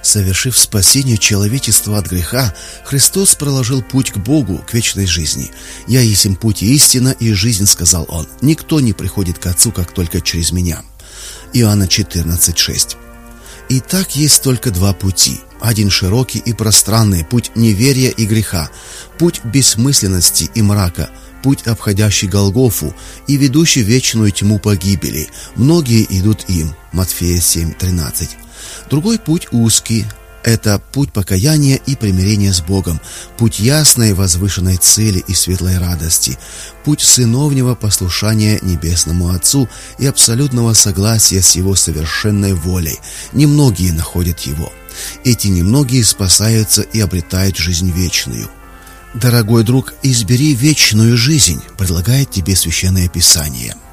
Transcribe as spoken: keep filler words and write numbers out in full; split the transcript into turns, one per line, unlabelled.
Совершив спасение человечества от греха, Христос проложил путь к Богу, к вечной жизни. «Я есть путь и истина, и жизнь», — сказал Он. «Никто не приходит к Отцу, как только через Меня». Иоанна четырнадцать шесть. Итак, есть только два пути. Один широкий и пространный, путь неверия и греха, путь бессмысленности и мрака, путь, обходящий Голгофу и ведущий в вечную тьму погибели. Многие идут им. Матфея семь тринадцать. Другой путь узкий. Это путь покаяния и примирения с Богом, путь ясной возвышенной цели и светлой радости, путь сыновнего послушания Небесному Отцу и абсолютного согласия с Его совершенной волей. Немногие находят Его. Эти немногие спасаются и обретают жизнь вечную. Дорогой друг, избери вечную жизнь, предлагает тебе Священное Писание.